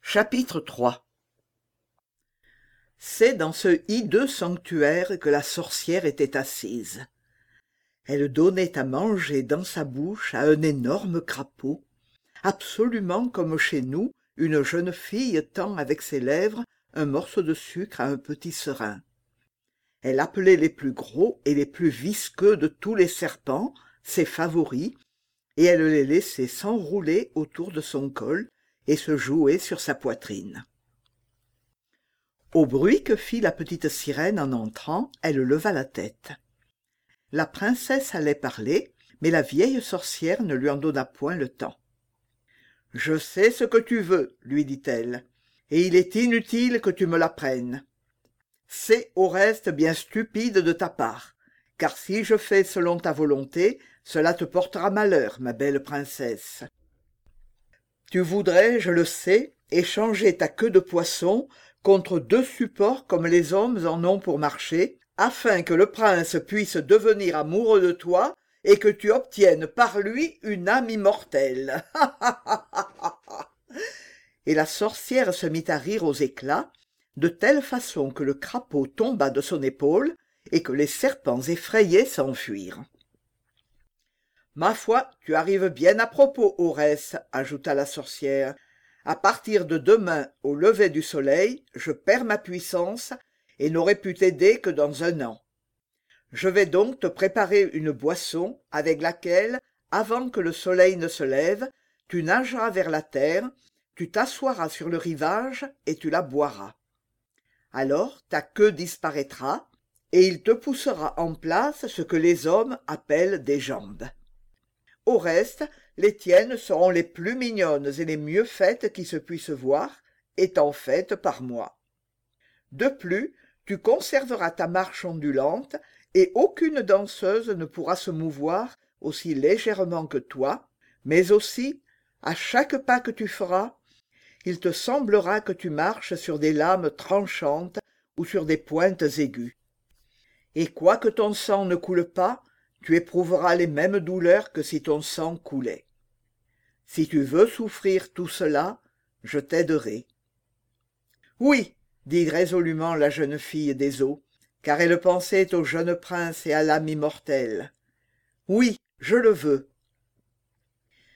Chapitre 3. C'est dans ce hideux sanctuaire que la sorcière était assise. Elle donnait à manger dans sa bouche à un énorme crapaud, absolument comme chez nous une jeune fille tend avec ses lèvres un morceau de sucre à un petit serin. Elle appelait les plus gros et les plus visqueux de tous les serpents, ses favoris, et elle les laissait s'enrouler autour de son col et se jouer sur sa poitrine. Au bruit que fit la petite sirène en entrant, elle leva la tête. La princesse allait parler, mais la vieille sorcière ne lui en donna point le temps. « Je sais ce que tu veux, lui dit-elle, et il est inutile que tu me l'apprennes. C'est au reste bien stupide de ta part, car si je fais selon ta volonté, cela te portera malheur, ma belle princesse. Tu voudrais, je le sais, échanger ta queue de poisson contre 2 supports comme les hommes en ont pour marcher, afin que le prince puisse devenir amoureux de toi et que tu obtiennes par lui une âme immortelle. » Et la sorcière se mit à rire aux éclats, de telle façon que le crapaud tomba de son épaule et que les serpents effrayés s'enfuirent. « Ma foi, tu arrives bien à propos, Orès, » ajouta la sorcière. « À partir de demain, au lever du soleil, je perds ma puissance et n'aurai pu t'aider que dans 1 an. Je vais donc te préparer une boisson avec laquelle, avant que le soleil ne se lève, tu nageras vers la terre, tu t'assoiras sur le rivage et tu la boiras. Alors ta queue disparaîtra et il te poussera en place ce que les hommes appellent des jambes. Au reste, les tiennes seront les plus mignonnes et les mieux faites qui se puissent voir, étant faites par moi. De plus, tu conserveras ta marche ondulante, et aucune danseuse ne pourra se mouvoir aussi légèrement que toi, mais aussi, à chaque pas que tu feras, il te semblera que tu marches sur des lames tranchantes ou sur des pointes aiguës. Et quoique ton sang ne coule pas, tu éprouveras les mêmes douleurs que si ton sang coulait. Si tu veux souffrir tout cela, je t'aiderai. » « Oui, » dit résolument la jeune fille des eaux, car elle pensait au jeune prince et à l'âme immortelle. « Oui, je le veux. »« Réfléchis, »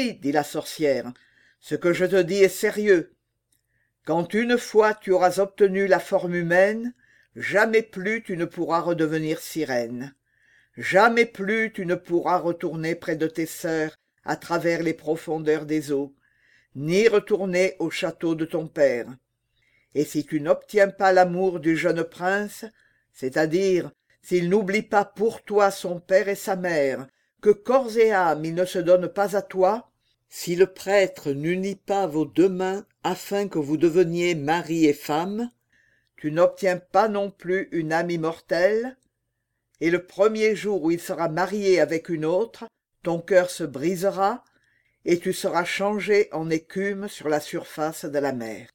dit la sorcière, « ce que je te dis est sérieux. Quand une fois tu auras obtenu la forme humaine, jamais plus tu ne pourras redevenir sirène. Jamais plus tu ne pourras retourner près de tes sœurs à travers les profondeurs des eaux, ni retourner au château de ton père. Et si tu n'obtiens pas l'amour du jeune prince, c'est-à-dire s'il n'oublie pas pour toi son père et sa mère, que corps et âme il ne se donne pas à toi, si le prêtre n'unit pas vos 2 mains afin que vous deveniez mari et femme, tu n'obtiens pas non plus une âme immortelle, et le premier jour où il sera marié avec une autre, ton cœur se brisera, et tu seras changé en écume sur la surface de la mer.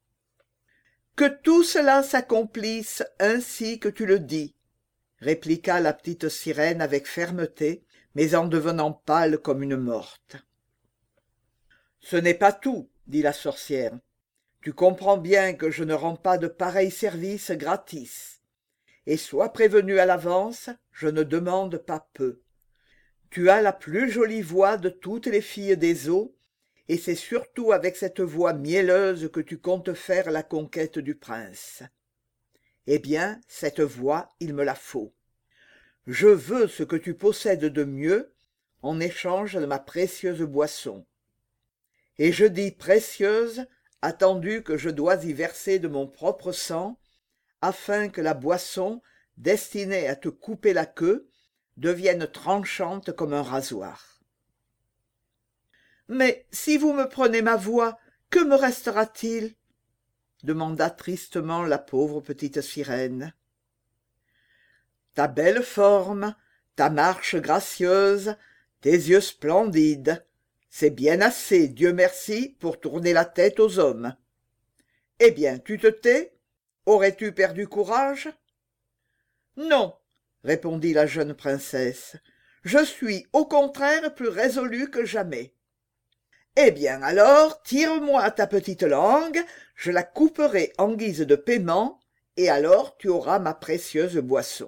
Que tout cela s'accomplisse ainsi que tu le dis, répliqua la petite sirène avec fermeté, mais en devenant pâle comme une morte. Ce n'est pas tout, dit la sorcière. Tu comprends bien que je ne rends pas de pareils services gratis. Et sois prévenu à l'avance, je ne demande pas peu. Tu as la plus jolie voix de toutes les filles des eaux, et c'est surtout avec cette voix mielleuse que tu comptes faire la conquête du prince. Eh bien, cette voix, il me la faut. Je veux ce que tu possèdes de mieux en échange de ma précieuse boisson. Et je dis précieuse, attendu que je dois y verser de mon propre sang, afin que la boisson, destinée à te couper la queue, devienne tranchante comme un rasoir. « Mais si vous me prenez ma voix, que me restera-t-il » demanda tristement la pauvre petite sirène. « Ta belle forme, ta marche gracieuse, tes yeux splendides, c'est bien assez, Dieu merci, pour tourner la tête aux hommes. Eh bien, tu te tais ? Aurais-tu perdu courage ?»« Non, » répondit la jeune princesse, « je suis au contraire plus résolue que jamais. » Eh bien alors, tire-moi ta petite langue, je la couperai en guise de paiement, et alors tu auras ma précieuse boisson.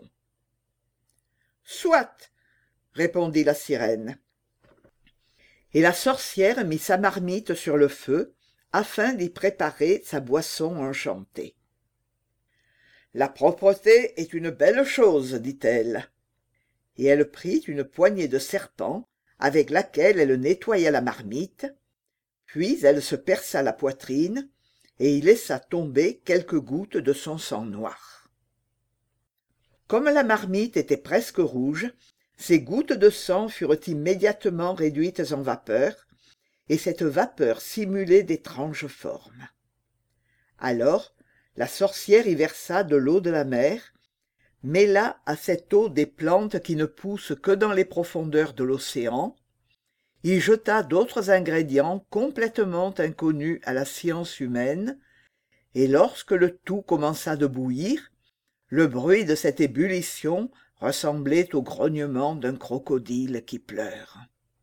Soit, répondit la sirène. Et la sorcière mit sa marmite sur le feu, afin d'y préparer sa boisson enchantée. La propreté est une belle chose, dit-elle. Et elle prit une poignée de serpent, avec laquelle elle nettoya la marmite, puis elle se perça la poitrine, et y laissa tomber quelques gouttes de son sang noir. Comme la marmite était presque rouge, ces gouttes de sang furent immédiatement réduites en vapeur, et cette vapeur simulait d'étranges formes. Alors la sorcière y versa de l'eau de la mer, mêla à cette eau des plantes qui ne poussent que dans les profondeurs de l'océan, y jeta d'autres ingrédients complètement inconnus à la science humaine, et lorsque le tout commença de bouillir, le bruit de cette ébullition ressemblait au grognement d'un crocodile qui pleure.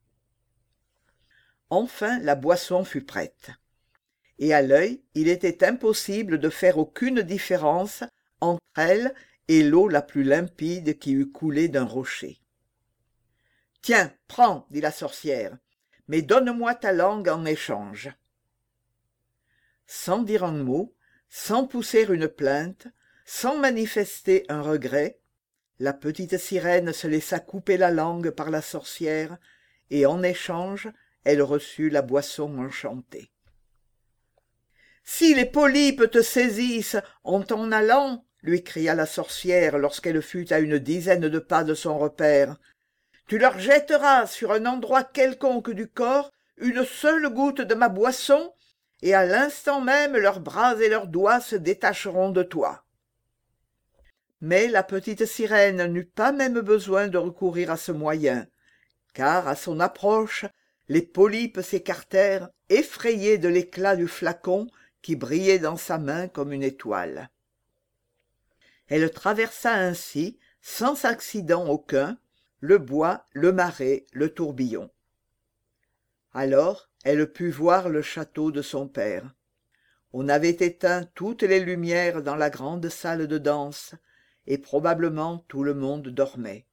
Enfin la boisson fut prête, et à l'œil il était impossible de faire aucune différence entre elle et l'eau la plus limpide qui eût coulé d'un rocher. « Tiens, prends, dit la sorcière, mais donne-moi ta langue en échange. » Sans dire un mot, sans pousser une plainte, sans manifester un regret, la petite sirène se laissa couper la langue par la sorcière, et en échange, elle reçut la boisson enchantée. « Si les polypes te saisissent en t'en allant, lui cria la sorcière lorsqu'elle fut à une dizaine de pas de son repaire, tu leur jetteras sur un endroit quelconque du corps une seule goutte de ma boisson, et à l'instant même leurs bras et leurs doigts se détacheront de toi. » Mais la petite sirène n'eut pas même besoin de recourir à ce moyen, car à son approche, les polypes s'écartèrent, effrayés de l'éclat du flacon qui brillait dans sa main comme une étoile. Elle traversa ainsi, sans accident aucun, le bois, le marais, le tourbillon. Alors elle put voir le château de son père. On avait éteint toutes les lumières dans la grande salle de danse, et probablement tout le monde dormait.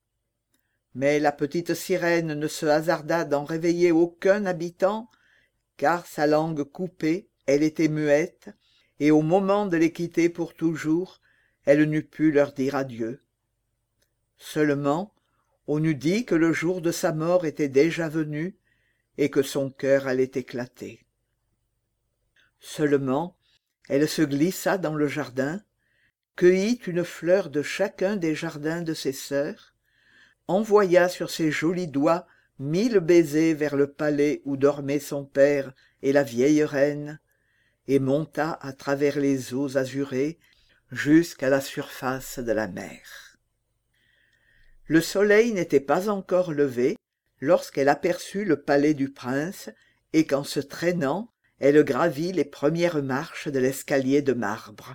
Mais la petite sirène ne se hasarda d'en réveiller aucun habitant, car sa langue coupée, elle était muette, et au moment de les quitter pour toujours, elle n'eût pu leur dire adieu. Seulement, on eût dit que le jour de sa mort était déjà venu, et que son cœur allait éclater. Seulement, elle se glissa dans le jardin, cueillit une fleur de chacun des jardins de ses sœurs, envoya sur ses jolis doigts 1000 baisers vers le palais où dormaient son père et la vieille reine, et monta à travers les eaux azurées jusqu'à la surface de la mer. Le soleil n'était pas encore levé lorsqu'elle aperçut le palais du prince, et qu'en se traînant, elle gravit les premières marches de l'escalier de marbre.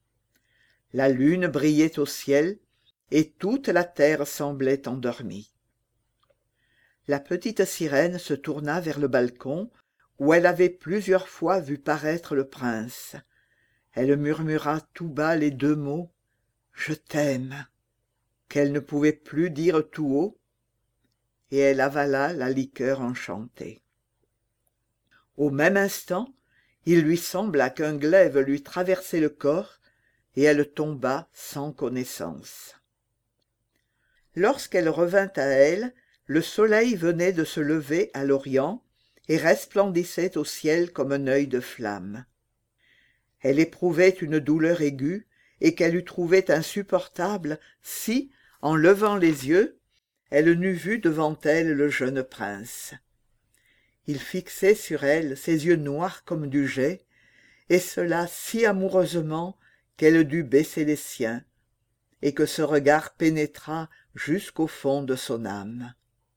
La lune brillait au ciel, et toute la terre semblait endormie. La petite sirène se tourna vers le balcon, où elle avait plusieurs fois vu paraître le prince. Elle murmura tout bas les 2 mots « Je t'aime » qu'elle ne pouvait plus dire tout haut, et elle avala la liqueur enchantée. Au même instant, il lui sembla qu'un glaive lui traversait le corps, et elle tomba sans connaissance. Lorsqu'elle revint à elle, le soleil venait de se lever à l'orient et resplendissait au ciel comme un œil de flamme. Elle éprouvait une douleur aiguë et qu'elle eût trouvée insupportable si, en levant les yeux, elle n'eût vu devant elle le jeune prince. Il fixait sur elle ses yeux noirs comme du jais, et cela si amoureusement qu'elle dut baisser les siens, et que ce regard pénétra jusqu'au fond de son âme.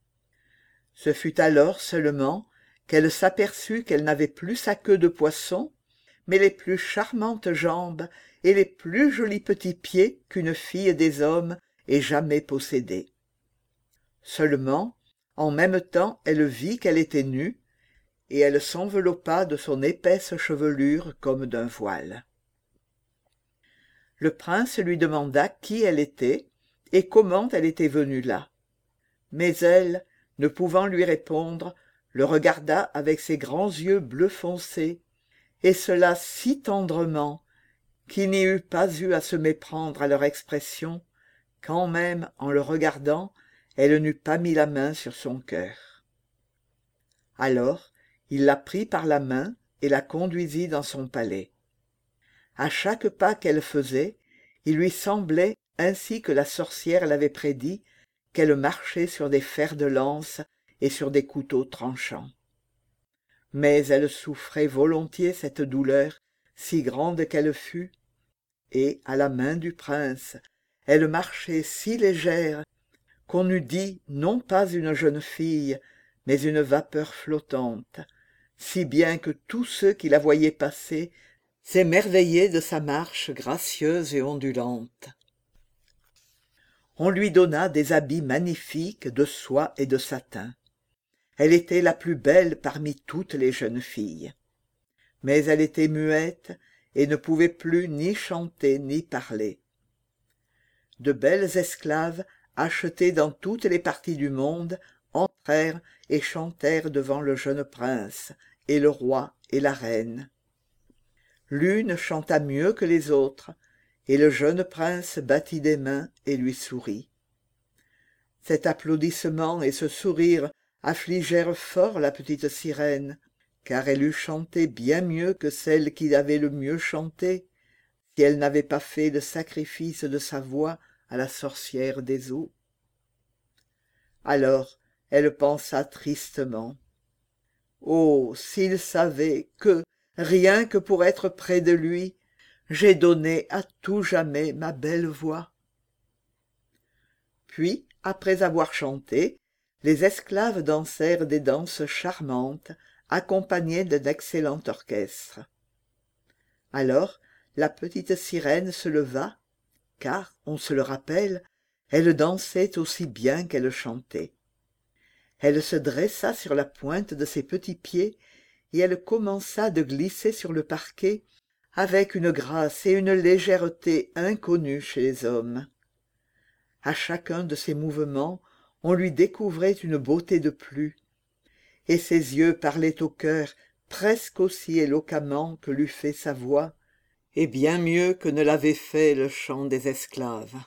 Ce fut alors seulement qu'elle s'aperçut qu'elle n'avait plus sa queue de poisson, mais les plus charmantes jambes et les plus jolis petits pieds qu'une fille des hommes ait jamais possédés. Seulement, en même temps, elle vit qu'elle était nue, et elle s'enveloppa de son épaisse chevelure comme d'un voile. Le prince lui demanda qui elle était et comment elle était venue là. Mais elle, ne pouvant lui répondre, le regarda avec ses grands yeux bleu foncé, et cela si tendrement qu'il n'y eut pas eu à se méprendre à leur expression, quand même, en le regardant, elle n'eût pas mis la main sur son cœur. Alors, il la prit par la main et la conduisit dans son palais. À chaque pas qu'elle faisait, il lui semblait, ainsi que la sorcière l'avait prédit, qu'elle marchait sur des fers de lance et sur des couteaux tranchants. Mais elle souffrait volontiers cette douleur, si grande qu'elle fût, et, à la main du prince, elle marchait si légère qu'on eût dit non pas une jeune fille, mais une vapeur flottante, si bien que tous ceux qui la voyaient passer s'émerveillaient de sa marche gracieuse et ondulante. On lui donna des habits magnifiques de soie et de satin. Elle était la plus belle parmi toutes les jeunes filles. Mais elle était muette et ne pouvait plus ni chanter ni parler. De belles esclaves, achetées dans toutes les parties du monde, entrèrent et chantèrent devant le jeune prince, et le roi et la reine. L'une chanta mieux que les autres, et le jeune prince battit des mains et lui sourit. Cet applaudissement et ce sourire affligèrent fort la petite sirène, car elle eût chanté bien mieux que celle qui avait le mieux chanté, si elle n'avait pas fait le sacrifice de sa voix à la sorcière des eaux. Alors elle pensa tristement. Oh, s'il savait que, rien que pour être près de lui, j'ai donné à tout jamais ma belle voix. Puis, après avoir chanté, les esclaves dansèrent des danses charmantes, accompagnées d'un excellent orchestre. Alors, la petite sirène se leva, car, on se le rappelle, elle dansait aussi bien qu'elle chantait. Elle se dressa sur la pointe de ses petits pieds, et elle commença de glisser sur le parquet avec une grâce et une légèreté inconnues chez les hommes. À chacun de ses mouvements, on lui découvrait une beauté de plus, et ses yeux parlaient au cœur presque aussi éloquemment que l'eût fait sa voix, et bien mieux que ne l'avait fait le chant des esclaves.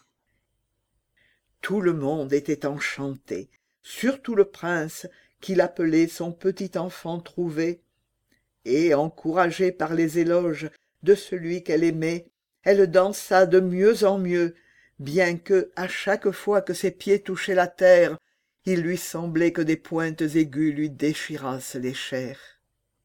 Tout le monde était enchanté, surtout le prince, qui l'appelait son petit enfant trouvé, et, encouragée par les éloges de celui qu'elle aimait, elle dansa de mieux en mieux, bien que, à chaque fois que ses pieds touchaient la terre, il lui semblait que des pointes aiguës lui déchirassent les chairs.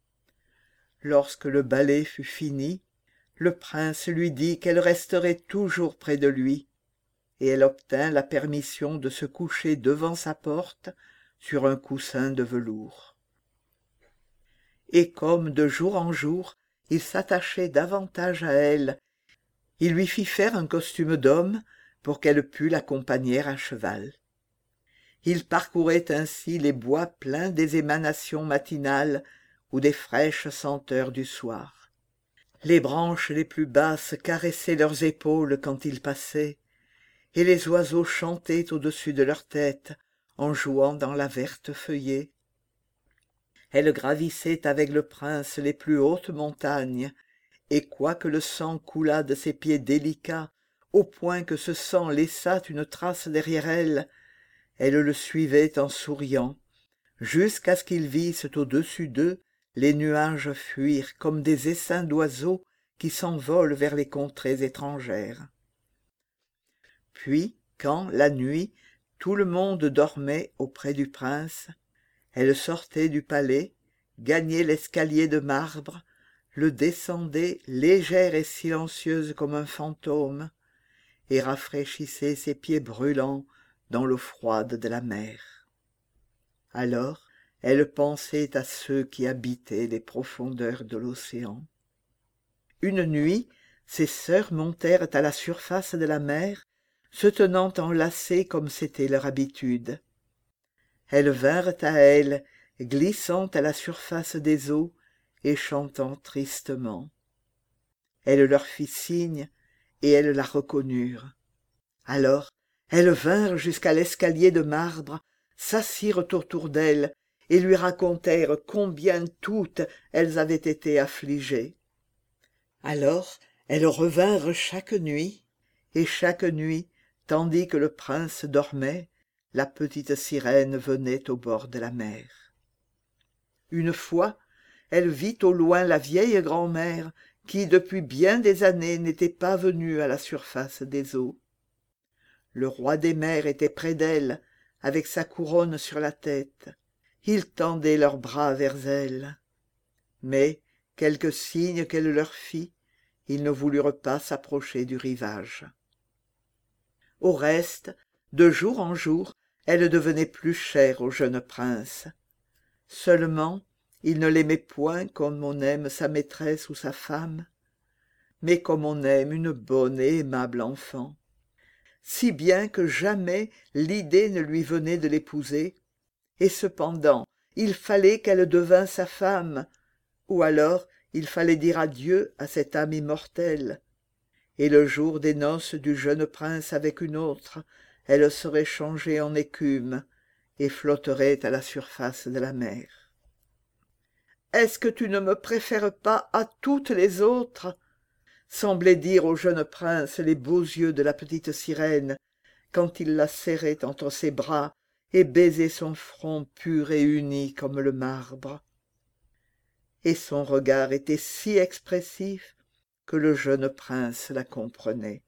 Lorsque le ballet fut fini, le prince lui dit qu'elle resterait toujours près de lui, et elle obtint la permission de se coucher devant sa porte sur un coussin de velours. Et comme de jour en jour il s'attachait davantage à elle, il lui fit faire un costume d'homme pour qu'elle pût l'accompagner à cheval. Il parcourait ainsi les bois pleins des émanations matinales ou des fraîches senteurs du soir. Les branches les plus basses caressaient leurs épaules quand il passait, et les oiseaux chantaient au-dessus de leur tête en jouant dans la verte feuillée. Elle gravissait avec le prince les plus hautes montagnes, et quoique le sang coulât de ses pieds délicats, au point que ce sang laissât une trace derrière elle, elle le suivait en souriant, jusqu'à ce qu'ils vissent au-dessus d'eux les nuages fuir comme des essaims d'oiseaux qui s'envolent vers les contrées étrangères. Puis, quand, la nuit, tout le monde dormait auprès du prince, elle sortait du palais, gagnait l'escalier de marbre, le descendait légère et silencieuse comme un fantôme, et rafraîchissait ses pieds brûlants dans l'eau froide de la mer. Alors, elle pensait à ceux qui habitaient les profondeurs de l'océan. Une nuit, ses sœurs montèrent à la surface de la mer, se tenant enlacées comme c'était leur habitude. Elles vinrent à elle glissant à la surface des eaux et chantant tristement. Elle leur fit signe, et elles la reconnurent. Alors elles vinrent jusqu'à l'escalier de marbre, s'assirent autour d'elle, et lui racontèrent combien toutes elles avaient été affligées. Alors elles revinrent chaque nuit, et chaque nuit, tandis que le prince dormait, la petite sirène venait au bord de la mer. Une fois, elle vit au loin la vieille grand-mère qui, depuis bien des années, n'était pas venue à la surface des eaux. Le roi des mers était près d'elle, avec sa couronne sur la tête. Ils tendaient leurs bras vers elle. Mais, quelque signe qu'elle leur fit, ils ne voulurent pas s'approcher du rivage. Au reste, de jour en jour, elle devenait plus chère au jeune prince. Seulement, il ne l'aimait point comme on aime sa maîtresse ou sa femme, mais comme on aime une bonne et aimable enfant. Si bien que jamais l'idée ne lui venait de l'épouser, et cependant il fallait qu'elle devînt sa femme, ou alors il fallait dire adieu à cette âme immortelle, et le jour des noces du jeune prince avec une autre, elle serait changée en écume et flotterait à la surface de la mer. « Est-ce que tu ne me préfères pas à toutes les autres ?» semblaient dire au jeune prince les beaux yeux de la petite sirène, quand il la serrait entre ses bras et baisait son front pur et uni comme le marbre. Et son regard était si expressif que le jeune prince la comprenait.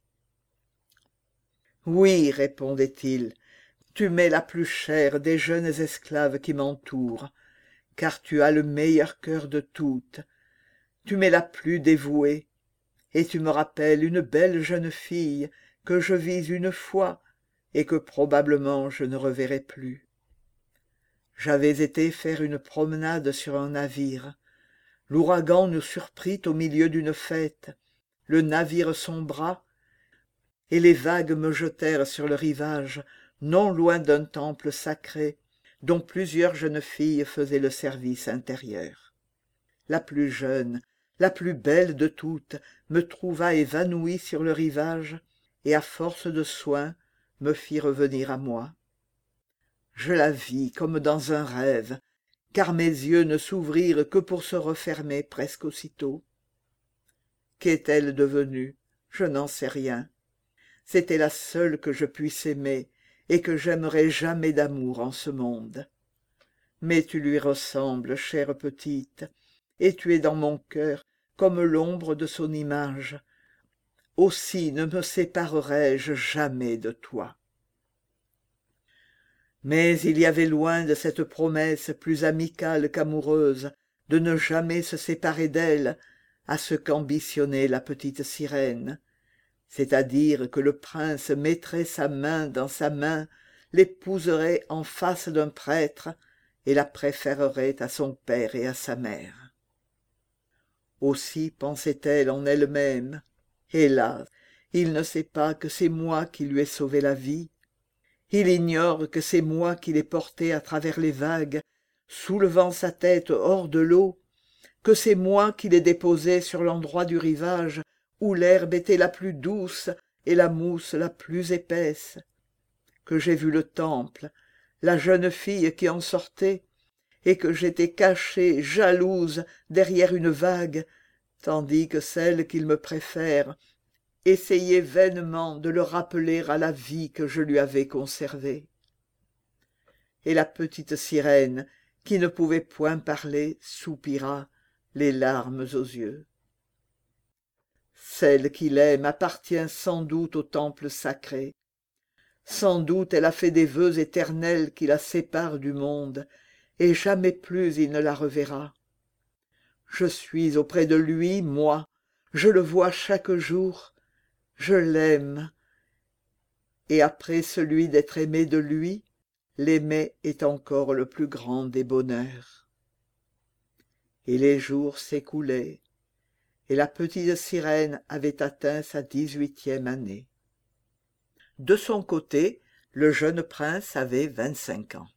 « Oui, répondait-il, tu m'es la plus chère des jeunes esclaves qui m'entourent, car tu as le meilleur cœur de toutes, tu m'es la plus dévouée, et tu me rappelles une belle jeune fille que je vis une fois et que probablement je ne reverrai plus. J'avais été faire une promenade sur un navire. L'ouragan nous surprit au milieu d'une fête. Le navire sombra, et les vagues me jetèrent sur le rivage, non loin d'un temple sacré, dont plusieurs jeunes filles faisaient le service intérieur. La plus jeune, la plus belle de toutes, me trouva évanouie sur le rivage, et à force de soins, me fit revenir à moi. Je la vis comme dans un rêve, car mes yeux ne s'ouvrirent que pour se refermer presque aussitôt. Qu'est-elle devenue? Je n'en sais rien. C'était la seule que je puisse aimer, et que j'aimerai jamais d'amour en ce monde. Mais tu lui ressembles, chère petite, et tu es dans mon cœur comme l'ombre de son image. Aussi ne me séparerai-je jamais de toi. » Mais il y avait loin de cette promesse plus amicale qu'amoureuse de ne jamais se séparer d'elle à ce qu'ambitionnait la petite sirène, c'est-à-dire que le prince mettrait sa main dans sa main, l'épouserait en face d'un prêtre et la préférerait à son père et à sa mère. Aussi pensait-elle en elle-même, hélas, il ne sait pas que c'est moi qui lui ai sauvé la vie. Il ignore que c'est moi qui l'ai porté à travers les vagues, soulevant sa tête hors de l'eau, que c'est moi qui l'ai déposé sur l'endroit du rivage où l'herbe était la plus douce et la mousse la plus épaisse, que j'ai vu le temple, la jeune fille qui en sortait, et que j'étais cachée, jalouse, derrière une vague, tandis que celle qu'il me préfère essayait vainement de le rappeler à la vie que je lui avais conservée. Et la petite sirène, qui ne pouvait point parler, soupira, les larmes aux yeux. Celle qu'il aime appartient sans doute au temple sacré. Sans doute elle a fait des vœux éternels qui la séparent du monde, et jamais plus il ne la reverra. Je suis auprès de lui, moi, je le vois chaque jour, je l'aime, et après celui d'être aimé de lui, l'aimer est encore le plus grand des bonheurs. Et les jours s'écoulaient, et la petite sirène avait atteint sa 18e année. De son côté, le jeune prince avait 25 ans.